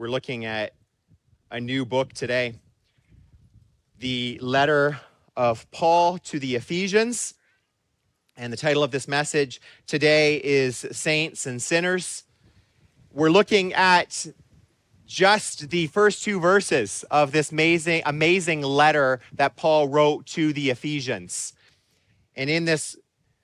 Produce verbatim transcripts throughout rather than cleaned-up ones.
We're looking at a new book today, the letter of Paul to the Ephesians. And the title of this message today is Saints and Sinners. We're looking at just the first two verses of this amazing, amazing letter that Paul wrote to the Ephesians. And in this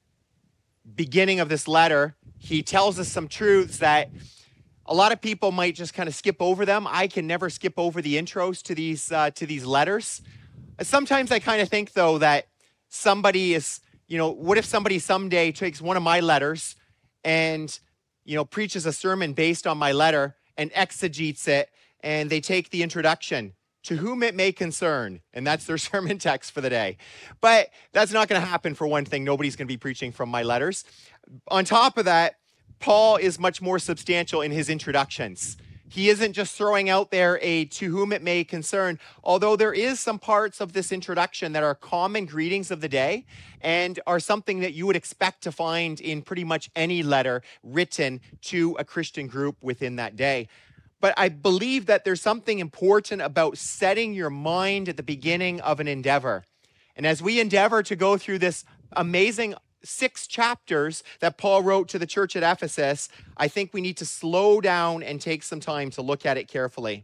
beginning of this letter, he tells us some truths that a lot of people might just kind of skip over them. I can never skip over the intros to these uh, to these letters. Sometimes I kind of think, though, that somebody is, you know, what if somebody someday takes one of my letters and, you know, preaches a sermon based on my letter and exegetes it, and they take the introduction, to whom it may concern, and that's their sermon text for the day. But that's not going to happen, for one thing. Nobody's going to be preaching from my letters. On top of that, Paul is much more substantial in his introductions. He isn't just throwing out there a to whom it may concern, although there is some parts of this introduction that are common greetings of the day and are something that you would expect to find in pretty much any letter written to a Christian group within that day. But I believe that there's something important about setting your mind at the beginning of an endeavor. And as we endeavor to go through this amazing six chapters that Paul wrote to the church at Ephesus, I think we need to slow down and take some time to look at it carefully.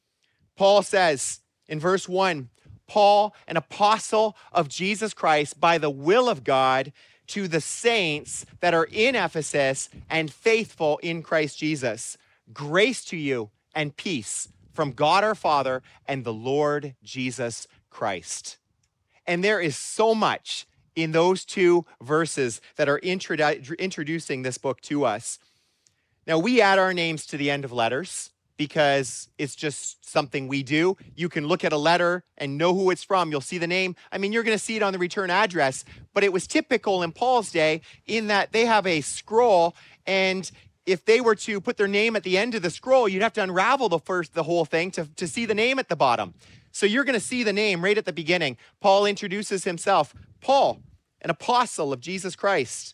Paul says in verse one, Paul, an apostle of Jesus Christ by the will of God, to the saints that are in Ephesus and faithful in Christ Jesus. Grace to you and peace from God our Father and the Lord Jesus Christ. And there is so much in those two verses that are introdu- introducing this book to us. Now, we add our names to the end of letters because it's just something we do. You can look at a letter and know who it's from. You'll see the name. I mean, you're going to see it on the return address, but it was typical in Paul's day in that they have a scroll, and if they were to put their name at the end of the scroll, you'd have to unravel the first, the whole thing to, to see the name at the bottom. So you're going to see the name right at the beginning. Paul introduces himself. Paul, an apostle of Jesus Christ.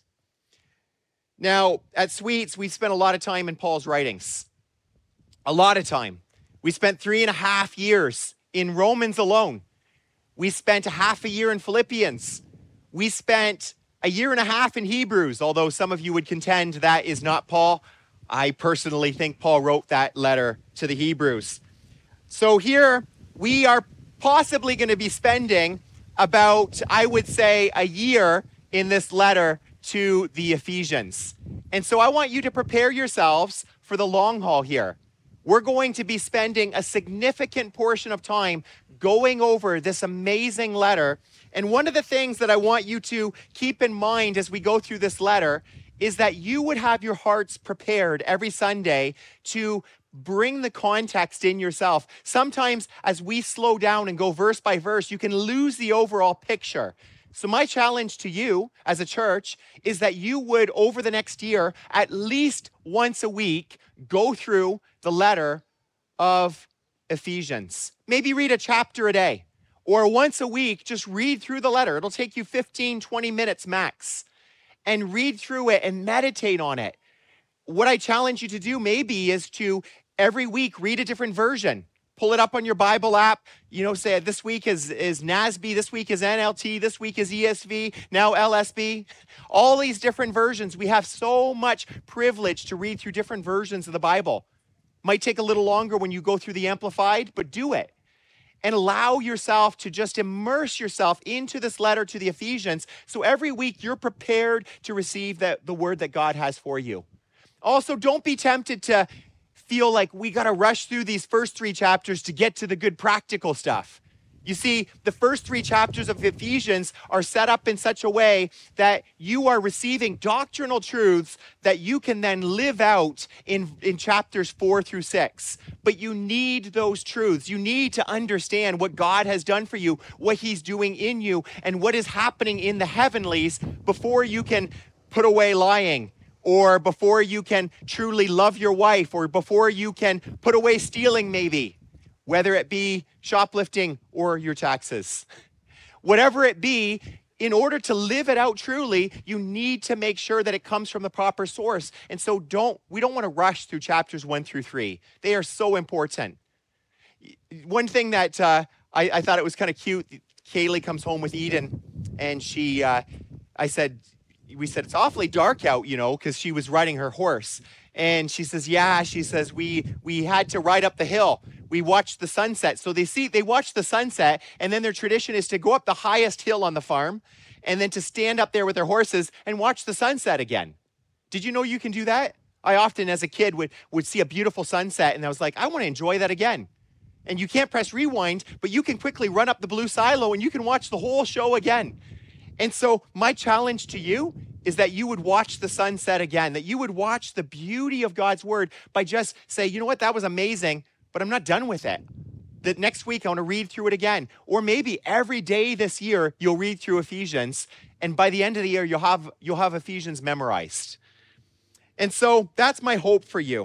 Now, at Sweets, we spent a lot of time in Paul's writings. A lot of time. We spent three and a half years in Romans alone. We spent a half a year in Philippians. We spent a year and a half in Hebrews, although some of you would contend that is not Paul. I personally think Paul wrote that letter to the Hebrews. So here we are possibly going to be spending about, I would say, a year in this letter to the Ephesians. And so I want you to prepare yourselves for the long haul here. We're going to be spending a significant portion of time going over this amazing letter. And one of the things that I want you to keep in mind as we go through this letter is that you would have your hearts prepared every Sunday to bring the context in yourself. Sometimes as we slow down and go verse by verse, you can lose the overall picture. So my challenge to you as a church is that you would, over the next year, at least once a week, go through the letter of Ephesians. Maybe read a chapter a day, or once a week, just read through the letter. It'll take you fifteen, twenty minutes max, and read through it and meditate on it. What I challenge you to do maybe is to every week read a different version. Pull it up on your Bible app. You know, say this week is, is N A S B, this week is N L T, this week is E S V, now L S B. All these different versions. We have so much privilege to read through different versions of the Bible. Might take a little longer when you go through the Amplified, but do it. And allow yourself to just immerse yourself into this letter to the Ephesians. So every week you're prepared to receive the, the word that God has for you. Also, don't be tempted to feel like we got to rush through these first three chapters to get to the good practical stuff. You see, the first three chapters of Ephesians are set up in such a way that you are receiving doctrinal truths that you can then live out in, in chapters four through six. But you need those truths. You need to understand what God has done for you, what he's doing in you, and what is happening in the heavenlies before you can put away lying, or before you can truly love your wife, or before you can put away stealing maybe, whether it be shoplifting or your taxes. Whatever it be, in order to live it out truly, you need to make sure that it comes from the proper source. And so don't, we don't want to rush through chapters one through three. They are so important. One thing that uh, I, I thought it was kind of cute, Kaylee comes home with Eden, and she, uh, I said, we said, it's awfully dark out, you know, because she was riding her horse. And she says, yeah, she says, we we had to ride up the hill. We watched the sunset. So they see, they watch the sunset, and then their tradition is to go up the highest hill on the farm, and then to stand up there with their horses and watch the sunset again. Did you know you can do that? I often, as a kid, would, would see a beautiful sunset, and I was like, I want to enjoy that again. And you can't press rewind, but you can quickly run up the blue silo, and you can watch the whole show again. And so my challenge to you is that you would watch the sunset again, that you would watch the beauty of God's word by just say, you know what, that was amazing, but I'm not done with it. That next week I want to read through it again. Or maybe every day this year you'll read through Ephesians, and by the end of the year you'll have you'll have Ephesians memorized. And so that's my hope for you.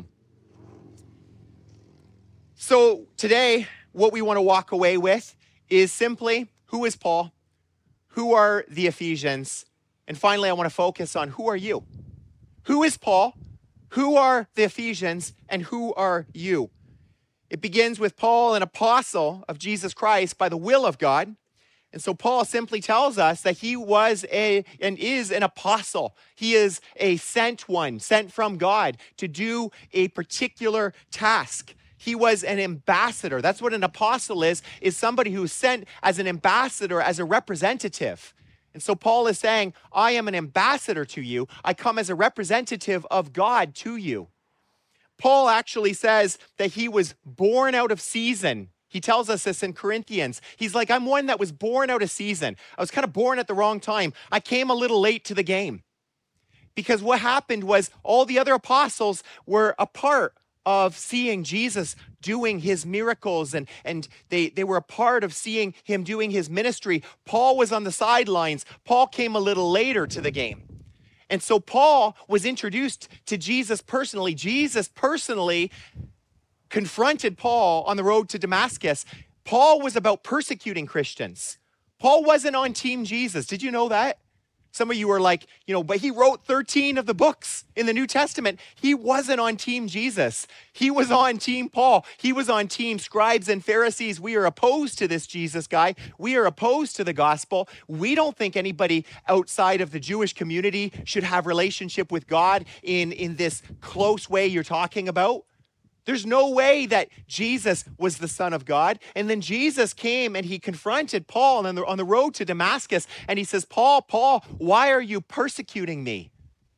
So today, what we want to walk away with is simply, who is Paul? Who are the Ephesians? And finally, I want to focus on, who are you? Who is Paul? Who are the Ephesians? And who are you? It begins with Paul, an apostle of Jesus Christ by the will of God. And so Paul simply tells us that he was a and is an apostle. He is a sent one, sent from God to do a particular task. He was an ambassador. That's what an apostle is, is somebody who is sent as an ambassador, as a representative. And so Paul is saying, I am an ambassador to you. I come as a representative of God to you. Paul actually says that he was born out of season. He tells us this in Corinthians. He's like, I'm one that was born out of season. I was kind of born at the wrong time. I came a little late to the game. Because what happened was all the other apostles were a part of seeing Jesus doing his miracles, and, and they, they were a part of seeing him doing his ministry. Paul was on the sidelines. Paul came a little later to the game. And so Paul was introduced to Jesus personally. Jesus personally confronted Paul on the road to Damascus. Paul was about persecuting Christians. Paul wasn't on Team Jesus. Did you know that? Some of you are like, you know, but he wrote thirteen of the books in the New Testament. He wasn't on Team Jesus. He was on Team Paul. He was on Team scribes and Pharisees. We are opposed to this Jesus guy. We are opposed to the gospel. We don't think anybody outside of the Jewish community should have relationship with God in, in this close way you're talking about. There's no way that Jesus was the Son of God. And then Jesus came and he confronted Paul on the, on the road to Damascus. And he says, Paul, Paul, why are you persecuting me?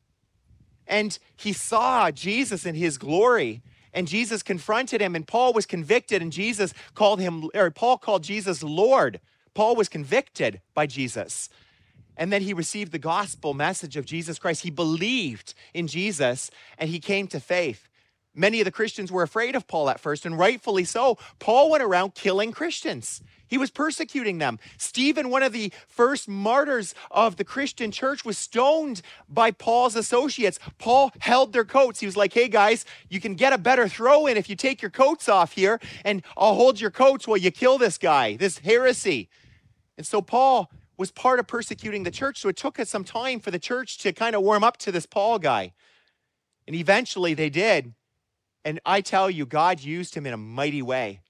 And he saw Jesus in his glory. And Jesus confronted him, and Paul was convicted, and Jesus called him, or Paul called Jesus Lord. Paul was convicted by Jesus. And then he received the gospel message of Jesus Christ. He believed in Jesus, and he came to faith. Many of the Christians were afraid of Paul at first, and rightfully so. Paul went around killing Christians. He was persecuting them. Stephen, one of the first martyrs of the Christian church, was stoned by Paul's associates. Paul held their coats. He was like, hey guys, you can get a better throw in if you take your coats off here, and I'll hold your coats while you kill this guy, this heresy. And so Paul was part of persecuting the church. So it took us some time for the church to kind of warm up to this Paul guy. And eventually they did. And I tell you, God used him in a mighty way.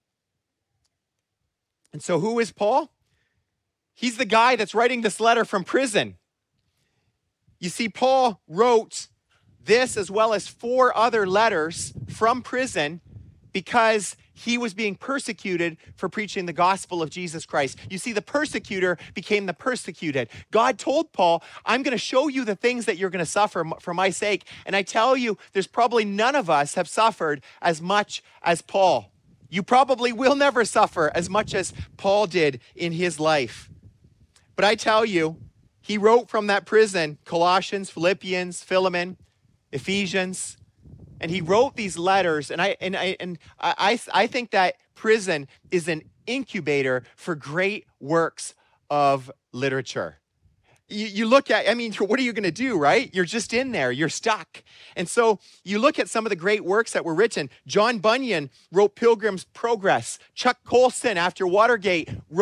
And so who is Paul? He's the guy that's writing this letter from prison. You see, Paul wrote this as well as four other letters from prison because he was being persecuted for preaching the gospel of Jesus Christ. You see, the persecutor became the persecuted. God told Paul, I'm going to show you the things that you're going to suffer for my sake. And I tell you, there's probably none of us have suffered as much as Paul. You probably will never suffer as much as Paul did in his life. But I tell you, he wrote from that prison, Colossians, Philippians, Philemon, Ephesians. And he wrote these letters, and I and I and I I think that prison is an incubator for great works of literature. You, you look at, I mean, what are you going to do, right? You're just in there, you're stuck. And so you look at some of the great works that were written. John Bunyan wrote Pilgrim's Progress. Chuck Colson, after Watergate, wrote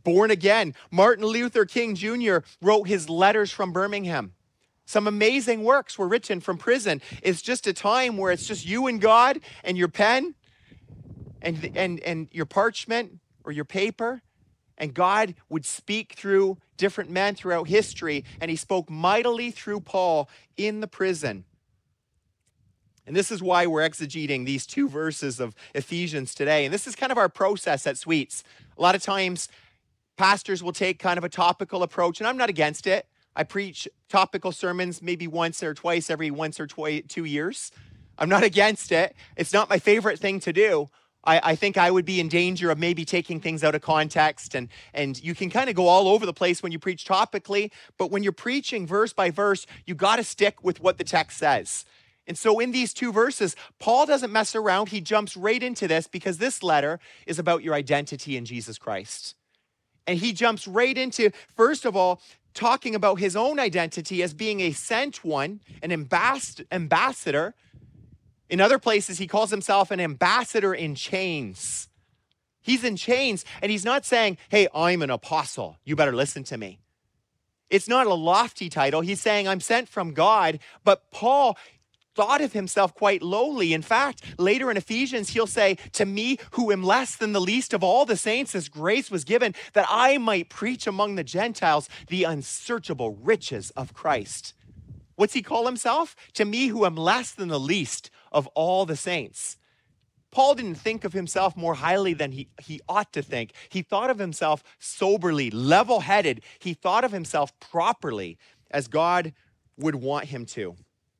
born again. Martin Luther King Junior wrote his Letters from Birmingham. Some amazing works were written from prison. It's just a time where it's just you and God and your pen and, and, and your parchment or your paper. And God would speak through different men throughout history. And he spoke mightily through Paul in the prison. And this is why we're exegeting these two verses of Ephesians today. And this is kind of our process at Sweets. A lot of times, pastors will take kind of a topical approach, and I'm not against it. I preach topical sermons maybe once or twice every once or twi- two years. I'm not against it. It's not my favorite thing to do. I, I think I would be in danger of maybe taking things out of context, and, and you can kind of go all over the place when you preach topically, but when you're preaching verse by verse, you got to stick with what the text says. And so in these two verses, Paul doesn't mess around. He jumps right into this because this letter is about your identity in Jesus Christ. And he jumps right into, first of all, talking about his own identity as being a sent one, an ambass- ambassador. In other places, he calls himself an ambassador in chains. He's in chains, and he's not saying, hey, I'm an apostle. You better listen to me. It's not a lofty title. He's saying, I'm sent from God. But Paul thought of himself quite lowly. In fact, later in Ephesians, he'll say, to me, who am less than the least of all the saints, as grace was given, that I might preach among the Gentiles the unsearchable riches of Christ. What's he call himself? To me, who am less than the least of all the saints. Paul didn't think of himself more highly than he, he ought to think. He thought of himself soberly, level-headed. He thought of himself properly, as God would want him to.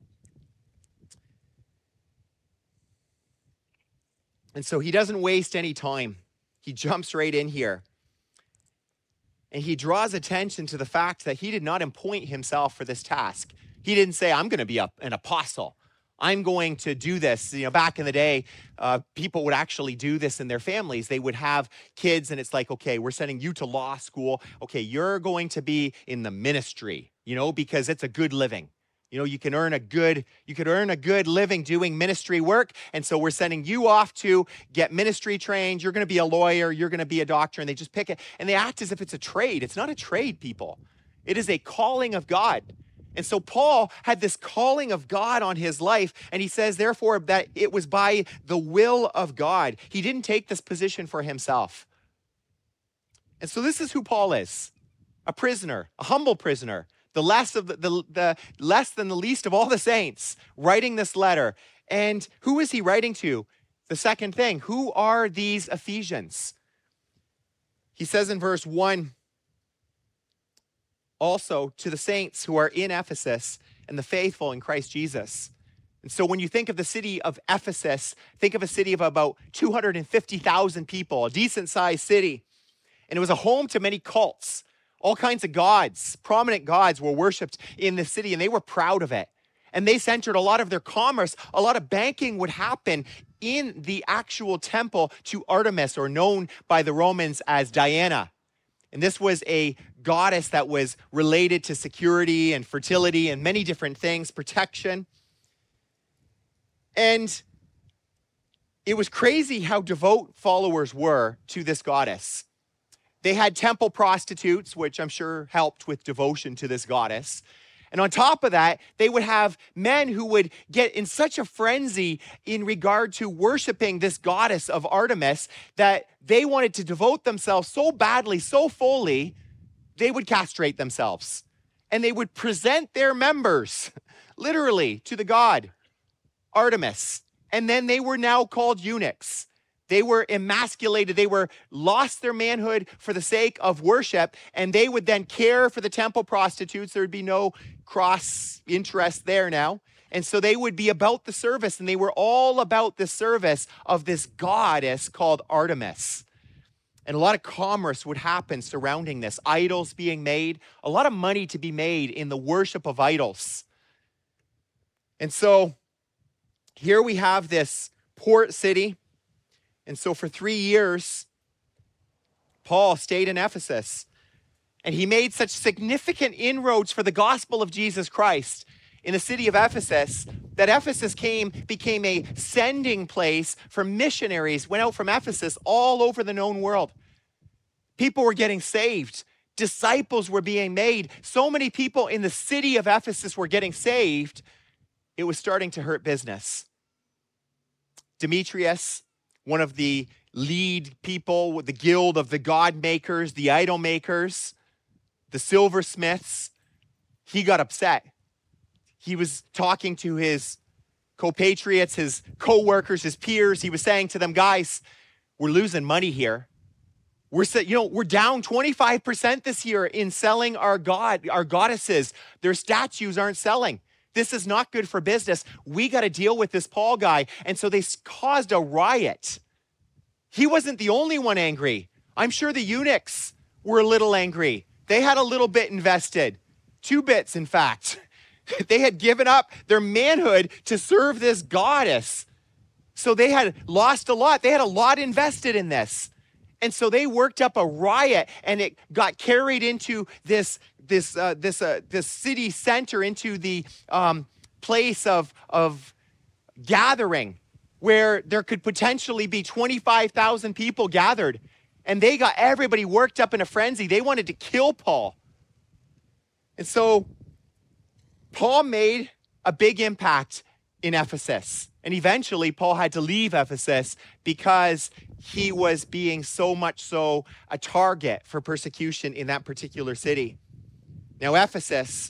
And so he doesn't waste any time. He jumps right in here. And he draws attention to the fact that he did not appoint himself for this task. He didn't say, I'm going to be a, an apostle. I'm going to do this. You know, back in the day, uh, people would actually do this in their families. They would have kids, and it's like, okay, we're sending you to law school. Okay, you're going to be in the ministry, you know, because it's a good living. You know, you can earn a good, you could earn a good living doing ministry work. And so we're sending you off to get ministry trained. You're going to be a lawyer. You're going to be a doctor. And they just pick it. And they act as if it's a trade. It's not a trade, people. It is a calling of God. And so Paul had this calling of God on his life. And he says, therefore, that it was by the will of God. He didn't take this position for himself. And so this is who Paul is. A prisoner, a humble prisoner. The less of the, the, the less than the least of all the saints, writing this letter. And who is he writing to? The second thing, who are these Ephesians? He says in verse one, also to the saints who are in Ephesus and the faithful in Christ Jesus. And so when you think of the city of Ephesus, think of a city of about two hundred fifty thousand people, a decent sized city. And it was a home to many cults. All kinds of gods, prominent gods were worshipped in the city, and they were proud of it. And they centered a lot of their commerce, a lot of banking would happen in the actual temple to Artemis, or known by the Romans as Diana. And this was a goddess that was related to security and fertility and many different things, protection. And it was crazy how devout followers were to this goddess. They had temple prostitutes, which I'm sure helped with devotion to this goddess. And on top of that, they would have men who would get in such a frenzy in regard to worshiping this goddess of Artemis that they wanted to devote themselves so badly, so fully, they would castrate themselves. And they would present their members, literally, to the god Artemis. And then they were now called eunuchs. They were emasculated. They were lost their manhood for the sake of worship, and they would then care for the temple prostitutes. There would be no cross interest there now. And so they would be about the service, and they were all about the service of this goddess called Artemis. And a lot of commerce would happen surrounding this, idols being made, a lot of money to be made in the worship of idols. And so here we have this port city. And so for three years, Paul stayed in Ephesus, and he made such significant inroads for the gospel of Jesus Christ in the city of Ephesus that Ephesus came, became a sending place for missionaries, went out from Ephesus all over the known world. People were getting saved. Disciples were being made. So many people in the city of Ephesus were getting saved. It was starting to hurt business. Demetrius, one of the lead people with the guild of the god makers, the idol makers, the silversmiths, he got upset. He was talking to his compatriots, his co-workers, his peers. He was saying to them, guys, we're losing money here. We're, you know, we're down twenty-five percent this year in selling our god, our goddesses. Their statues aren't selling. This is not good for business. We got to deal with this Paul guy. And so they caused a riot. He wasn't the only one angry. I'm sure the eunuchs were a little angry. They had a little bit invested. Two bits, in fact. They had given up their manhood to serve this goddess. So they had lost a lot. They had a lot invested in this. And so they worked up a riot, and it got carried into this this uh, this uh, this city center, into the um, place of of gathering, where there could potentially be twenty-five thousand people gathered. And they got everybody worked up in a frenzy. They wanted to kill Paul. And so Paul made a big impact in Ephesus. And eventually Paul had to leave Ephesus because he was being so much so a target for persecution in that particular city. Now, Ephesus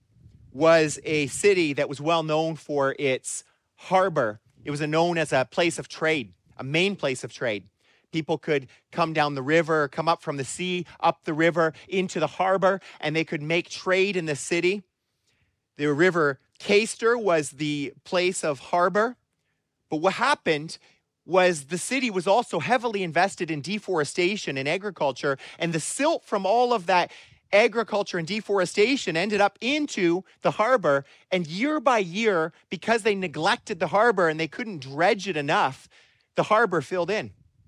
was a city that was well known for its harbor. It was known as a place of trade, a main place of trade. People could come down the river, come up from the sea, up the river into the harbor, and they could make trade in the city. The river Cayster was the place of harbor. But what happened was the city was also heavily invested in deforestation and agriculture, and the silt from all of that agriculture and deforestation ended up into the harbor. And year by year, because they neglected the harbor and they couldn't dredge it enough, the harbor filled in.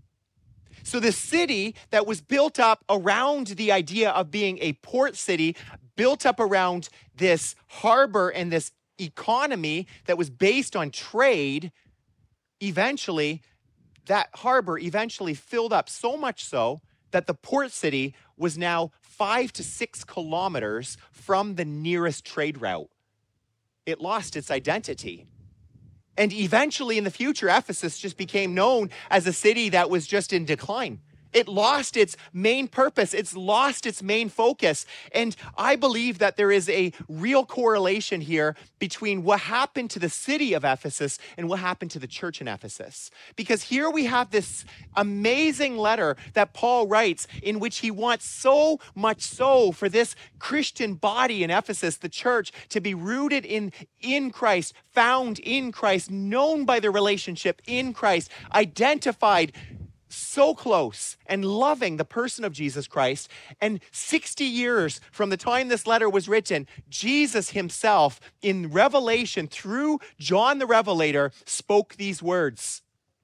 So the city that was built up around the idea of being a port city, built up around this harbor and this economy that was based on trade, eventually, that harbor eventually filled up so much so that the port city was now five to six kilometers from the nearest trade route. It lost its identity. And eventually in the future, Ephesus just became known as a city that was just in decline. It lost its main purpose. It's lost its main focus. And I believe that there is a real correlation here between what happened to the city of Ephesus and what happened to the church in Ephesus. Because here we have this amazing letter that Paul writes, in which he wants so much so for this Christian body in Ephesus, the church, to be rooted in, in Christ, found in Christ, known by their relationship in Christ, identified so close and loving the person of Jesus Christ. And sixty years from the time this letter was written, Jesus himself in Revelation through John the Revelator spoke these words.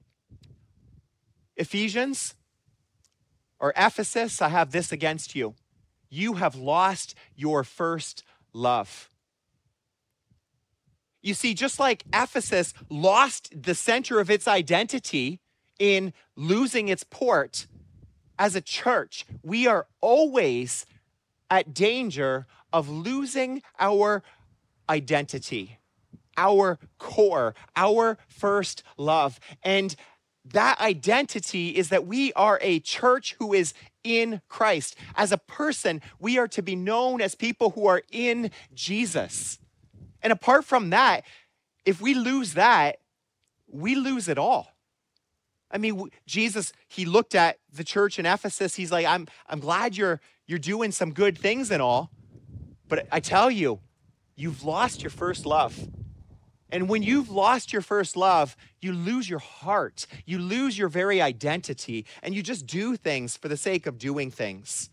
Ephesians or Ephesus, I have this against you. You have lost your first love. You see, just like Ephesus lost the center of its identity in losing its port, as a church, we are always at danger of losing our identity, our core, our first love. And that identity is that we are a church who is in Christ. As a person, we are to be known as people who are in Jesus. And apart from that, if we lose that, we lose it all. I mean, Jesus, he looked at the church in Ephesus. He's like, I'm, I'm glad you're, you're doing some good things and all, but I tell you, you've lost your first love. And when you've lost your first love, you lose your heart. You lose your very identity, and you just do things for the sake of doing things.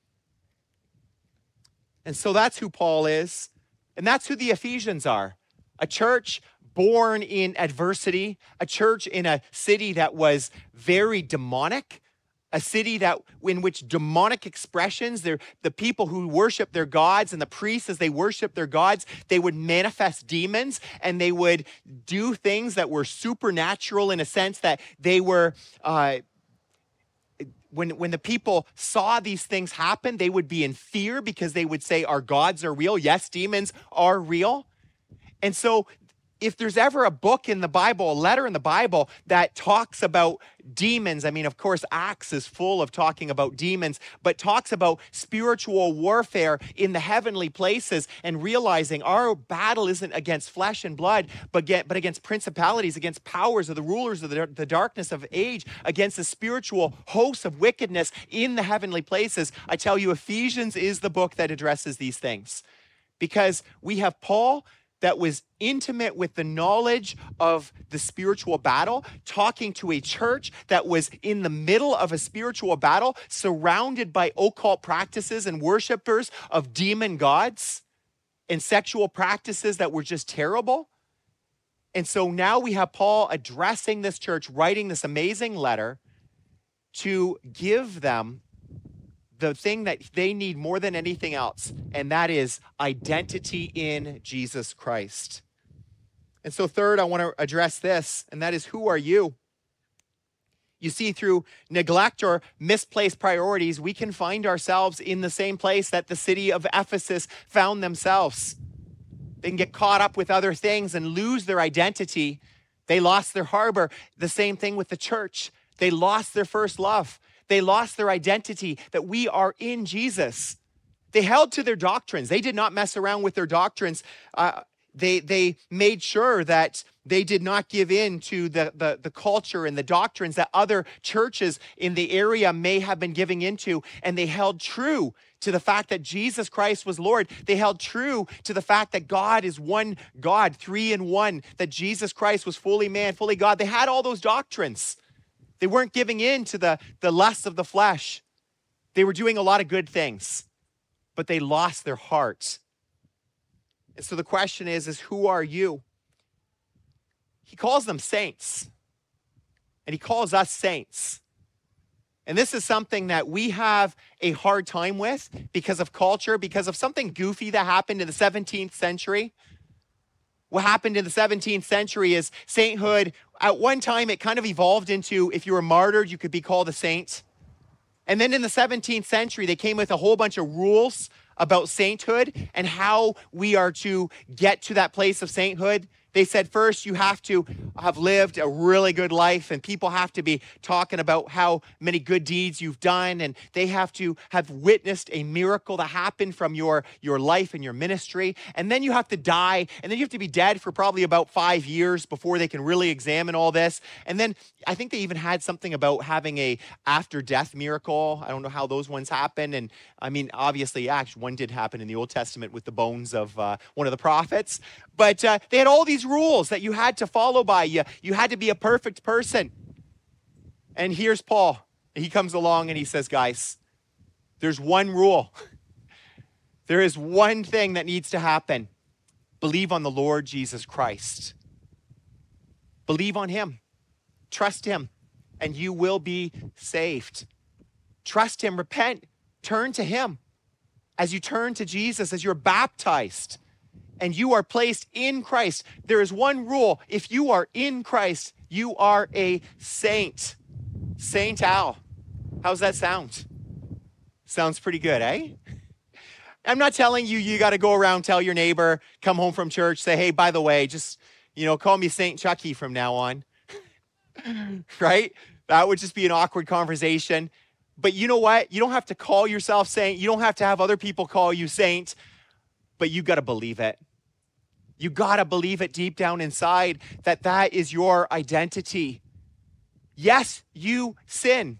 And so that's who Paul is, and that's who the Ephesians are. A church born in adversity, a church in a city that was very demonic, a city that in which demonic expressions, the people who worship their gods and the priests, as they worship their gods, they would manifest demons and they would do things that were supernatural in a sense that they were uh, when, when the people saw these things happen, they would be in fear because they would say, our gods are real. Yes, demons are real. And so if there's ever a book in the Bible, a letter in the Bible that talks about demons, I mean, of course, Acts is full of talking about demons, but talks about spiritual warfare in the heavenly places and realizing our battle isn't against flesh and blood, but, get, but against principalities, against powers of the rulers of the, the darkness of age, against the spiritual hosts of wickedness in the heavenly places. I tell you, Ephesians is the book that addresses these things because we have Paul that was intimate with the knowledge of the spiritual battle, talking to a church that was in the middle of a spiritual battle, surrounded by occult practices and worshipers of demon gods and sexual practices that were just terrible. And so now we have Paul addressing this church, writing this amazing letter to give them the thing that they need more than anything else, and that is identity in Jesus Christ. And so third, I want to address this, and that is, who are you? You see, through neglect or misplaced priorities, we can find ourselves in the same place that the city of Ephesus found themselves. They can get caught up with other things and lose their identity. They lost their harbor. The same thing with the church. They lost their first love. They lost their identity that we are in Jesus. They held to their doctrines. They did not mess around with their doctrines. Uh, they, they made sure that they did not give in to the, the, the culture and the doctrines that other churches in the area may have been giving into. And they held true to the fact that Jesus Christ was Lord. They held true to the fact that God is one God, three in one, that Jesus Christ was fully man, fully God. They had all those doctrines. They weren't giving in to the, the lusts of the flesh. They were doing a lot of good things, but they lost their heart. And so the question is, is who are you? He calls them saints, and he calls us saints. And this is something that we have a hard time with because of culture, because of something goofy that happened in the seventeenth century. What happened in the seventeenth century is sainthood. At one time, it kind of evolved into, if you were martyred, you could be called a saint. And then in the seventeenth century, they came with a whole bunch of rules about sainthood and how we are to get to that place of sainthood. They said, first, you have to have lived a really good life, and people have to be talking about how many good deeds you've done, and they have to have witnessed a miracle that happened from your, your life and your ministry. And then you have to die, and then you have to be dead for probably about five years before they can really examine all this. And then I think they even had something about having a after-death miracle. I don't know how those ones happen. And I mean, obviously, actually, one did happen in the Old Testament with the bones of uh, one of the prophets. But uh, they had all these rules that you had to follow by. You, you had to be a perfect person. And here's Paul. He comes along and he says, guys, there's one rule. There is one thing that needs to happen. Believe on the Lord Jesus Christ. Believe on him. Trust him, and you will be saved. Trust him, repent, turn to him. As you turn to Jesus, as you're baptized, and you are placed in Christ, there is one rule. If you are in Christ, you are a saint. Saint Al. How's that sound? Sounds pretty good, eh? I'm not telling you you got to go around, tell your neighbor, come home from church, say, hey, by the way, just, you know, call me Saint Chucky from now on. Right? That would just be an awkward conversation. But you know what? You don't have to call yourself saint. You don't have to have other people call you saint. But you got to believe it. You got to believe it deep down inside that that is your identity. Yes, you sin.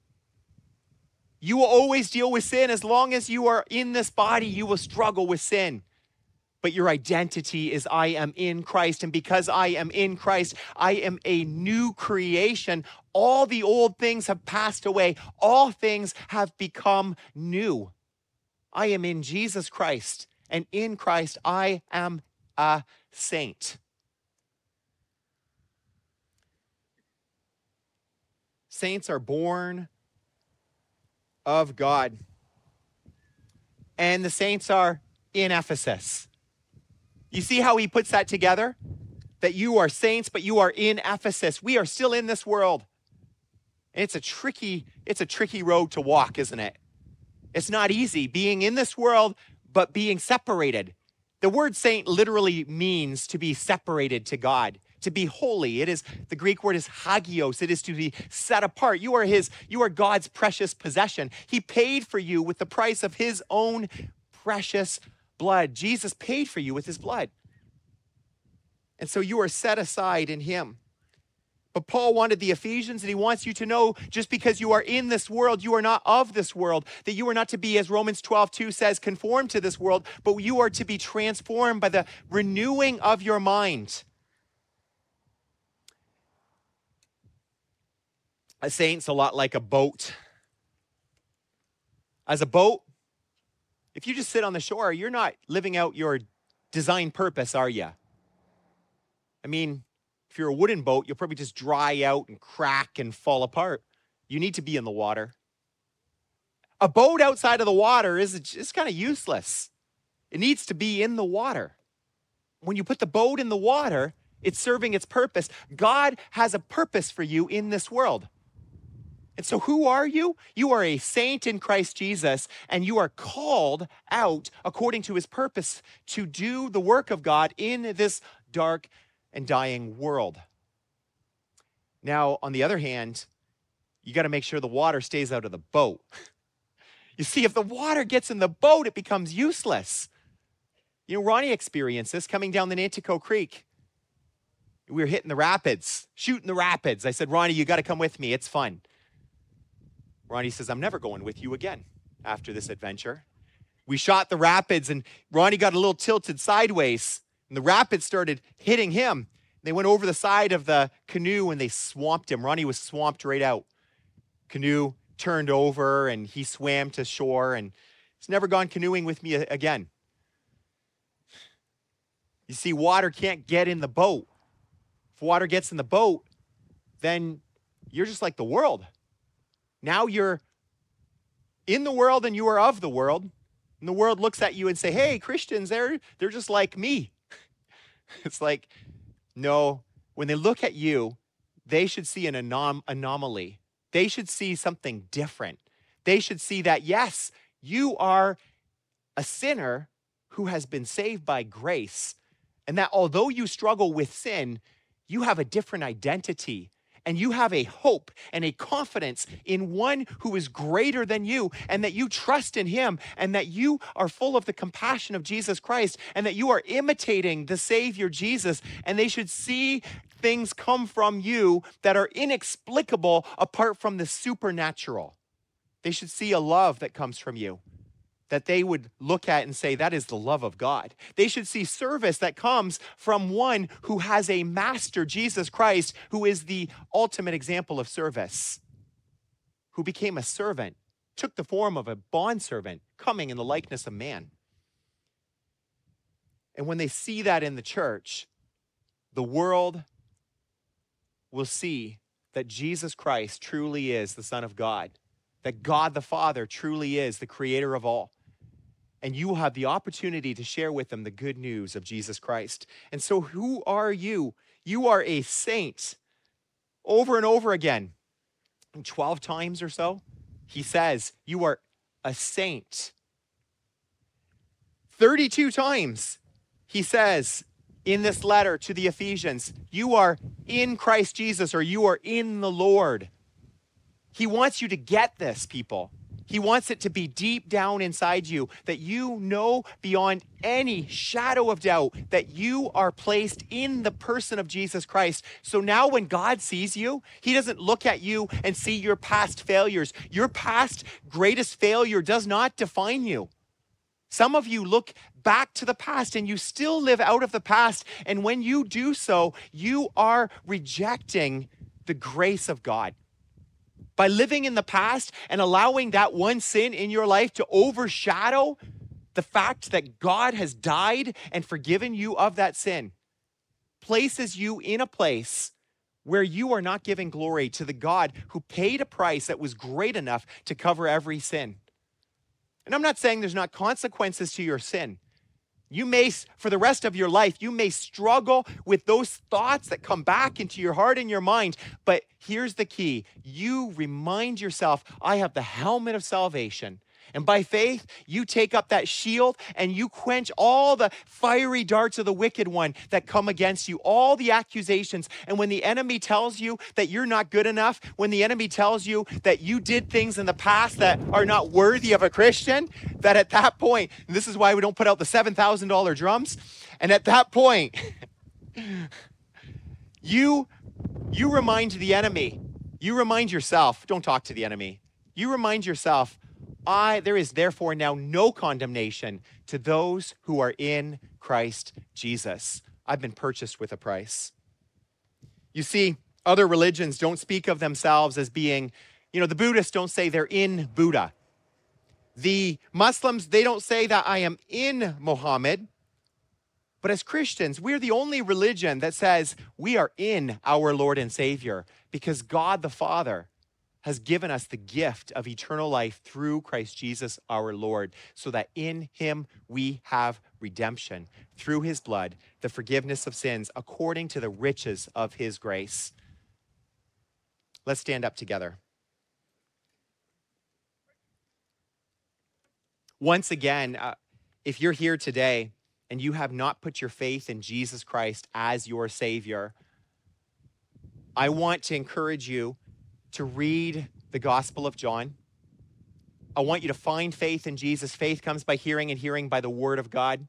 You will always deal with sin. As long as you are in this body, you will struggle with sin. But your identity is, I am in Christ. And because I am in Christ, I am a new creation. All the old things have passed away. All things have become new. I am in Jesus Christ. And in Christ, I am a saint. Saints are born of God. And the saints are in Ephesus. You see how he puts that together? That you are saints, but you are in Ephesus. We are still in this world. And it's a tricky, it's a tricky road to walk, isn't it? It's not easy being in this world, but being separated. The word saint literally means to be separated to God, to be holy. It is, the Greek word is hagios. It is to be set apart. You are his, you are God's precious possession. He paid for you with the price of his own precious blood. Jesus paid for you with his blood. And so you are set aside in him. But Paul wanted the Ephesians, and he wants you to know, just because you are in this world, you are not of this world, that you are not to be, as Romans twelve two says, conformed to this world, but you are to be transformed by the renewing of your mind. A saint's a lot like a boat. As a boat, if you just sit on the shore, you're not living out your design purpose, are you? I mean, if you're a wooden boat, you'll probably just dry out and crack and fall apart. You need to be in the water. A boat outside of the water is just kind of useless. It needs to be in the water. When you put the boat in the water, it's serving its purpose. God has a purpose for you in this world. And so who are you? You are a saint in Christ Jesus, and you are called out according to his purpose to do the work of God in this dark and dying world. Now, on the other hand, you got to make sure the water stays out of the boat. You see, if the water gets in the boat, it becomes useless. You know, Ronnie experienced this coming down the Nanticoke Creek. We were hitting the rapids, shooting the rapids. I said, Ronnie, you got to come with me. It's fun. Ronnie says, I'm never going with you again after this adventure. We shot the rapids, and Ronnie got a little tilted sideways, and the rapids started hitting him. They went over the side of the canoe, and they swamped him. Ronnie was swamped right out. Canoe turned over, and he swam to shore, and he's never gone canoeing with me again. You see, water can't get in the boat. If water gets in the boat, then you're just like the world. Now you're in the world and you are of the world. And the world looks at you and say, hey, Christians, they're, they're just like me. It's like, no, when they look at you, they should see an anom- anomaly. They should see something different. They should see that, yes, you are a sinner who has been saved by grace. And that although you struggle with sin, you have a different identity. And you have a hope and a confidence in one who is greater than you, and that you trust in him, and that you are full of the compassion of Jesus Christ, and that you are imitating the Savior Jesus, and they should see things come from you that are inexplicable apart from the supernatural. They should see a love that comes from you, that they would look at and say, that is the love of God. They should see service that comes from one who has a master, Jesus Christ, who is the ultimate example of service, who became a servant, took the form of a bondservant, coming in the likeness of man. And when they see that in the church, the world will see that Jesus Christ truly is the Son of God, that God the Father truly is the creator of all. And you will have the opportunity to share with them the good news of Jesus Christ. And so who are you? You are a saint. Over and over again, twelve times or so, he says, you are a saint. thirty-two times, he says in this letter to the Ephesians, you are in Christ Jesus, or you are in the Lord. He wants you to get this, people. He wants it to be deep down inside you, that you know beyond any shadow of doubt that you are placed in the person of Jesus Christ. So now when God sees you, he doesn't look at you and see your past failures. Your past greatest failure does not define you. Some of you look back to the past and you still live out of the past. And when you do so, you are rejecting the grace of God. By living in the past and allowing that one sin in your life to overshadow the fact that God has died and forgiven you of that sin, places you in a place where you are not giving glory to the God who paid a price that was great enough to cover every sin. And I'm not saying there's not consequences to your sin. You may, for the rest of your life, you may struggle with those thoughts that come back into your heart and your mind. But here's the key. You remind yourself, I have the helmet of salvation. And by faith, you take up that shield and you quench all the fiery darts of the wicked one that come against you, all the accusations. And when the enemy tells you that you're not good enough, when the enemy tells you that you did things in the past that are not worthy of a Christian, that at that point, and this is why we don't put out the seven thousand dollars drums, and at that point, you, you remind the enemy, you remind yourself, don't talk to the enemy, you remind yourself, I, there is therefore now no condemnation to those who are in Christ Jesus. I've been purchased with a price. You see, other religions don't speak of themselves as being, you know, the Buddhists don't say they're in Buddha. The Muslims, they don't say that I am in Muhammad. But as Christians, we're the only religion that says we are in our Lord and Savior because God the Father has given us the gift of eternal life through Christ Jesus our Lord, so that in him we have redemption through his blood, the forgiveness of sins according to the riches of his grace. Let's stand up together. Once again, uh, if you're here today and you have not put your faith in Jesus Christ as your Savior, I want to encourage you to read the Gospel of John. I want you to find faith in Jesus. Faith comes by hearing, and hearing by the Word of God.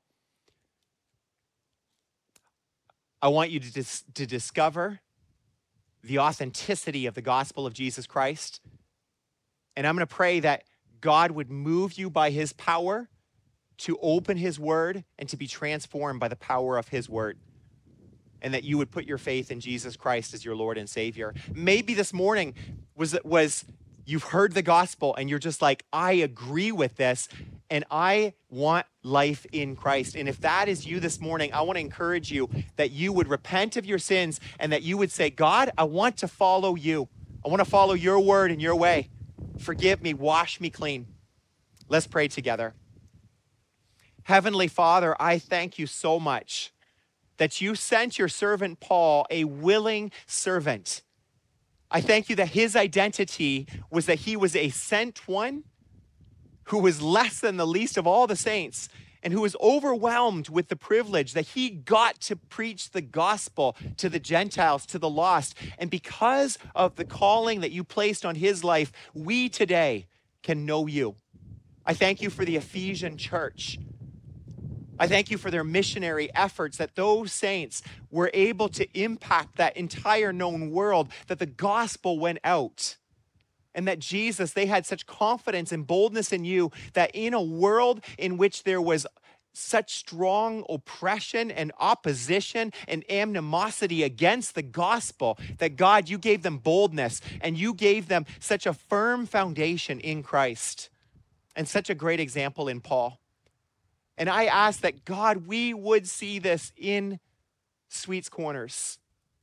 I want you to, dis- to discover the authenticity of the gospel of Jesus Christ. And I'm going to pray that God would move you by his power to open his word and to be transformed by the power of his word. And that you would put your faith in Jesus Christ as your Lord and Savior. Maybe this morning was, was you've heard the gospel and you're just like, I agree with this and I want life in Christ. And if that is you this morning, I want to encourage you that you would repent of your sins and that you would say, God, I want to follow you. I want to follow your word and your way. Forgive me, wash me clean. Let's pray together. Heavenly Father, I thank you so much that you sent your servant Paul, a willing servant. I thank you that his identity was that he was a sent one who was less than the least of all the saints and who was overwhelmed with the privilege that he got to preach the gospel to the Gentiles, to the lost. And because of the calling that you placed on his life, we today can know you. I thank you for the Ephesian church. I thank you for their missionary efforts, that those saints were able to impact that entire known world, that the gospel went out. And that Jesus, they had such confidence and boldness in you that in a world in which there was such strong oppression and opposition and animosity against the gospel, that God, you gave them boldness and you gave them such a firm foundation in Christ and such a great example in Paul. And I ask that, God, we would see this in Sweets Corners.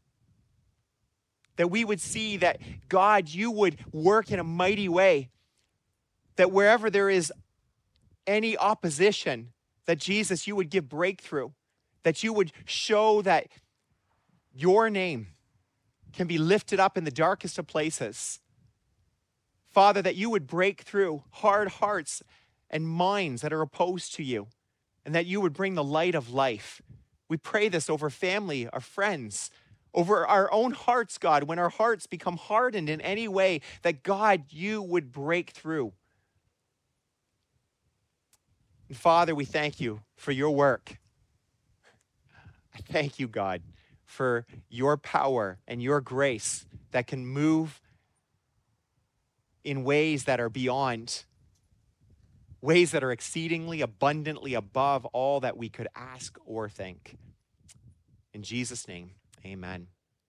That we would see that, God, you would work in a mighty way. That wherever there is any opposition, that Jesus, you would give breakthrough. That you would show that your name can be lifted up in the darkest of places. Father, that you would break through hard hearts and minds that are opposed to you. And that you would bring the light of life. We pray this over family, our friends, over our own hearts, God, when our hearts become hardened in any way, that God, you would break through. And Father, we thank you for your work. I thank you, God, for your power and your grace that can move in ways that are beyond, ways that are exceedingly abundantly above all that we could ask or think. In Jesus' name, amen.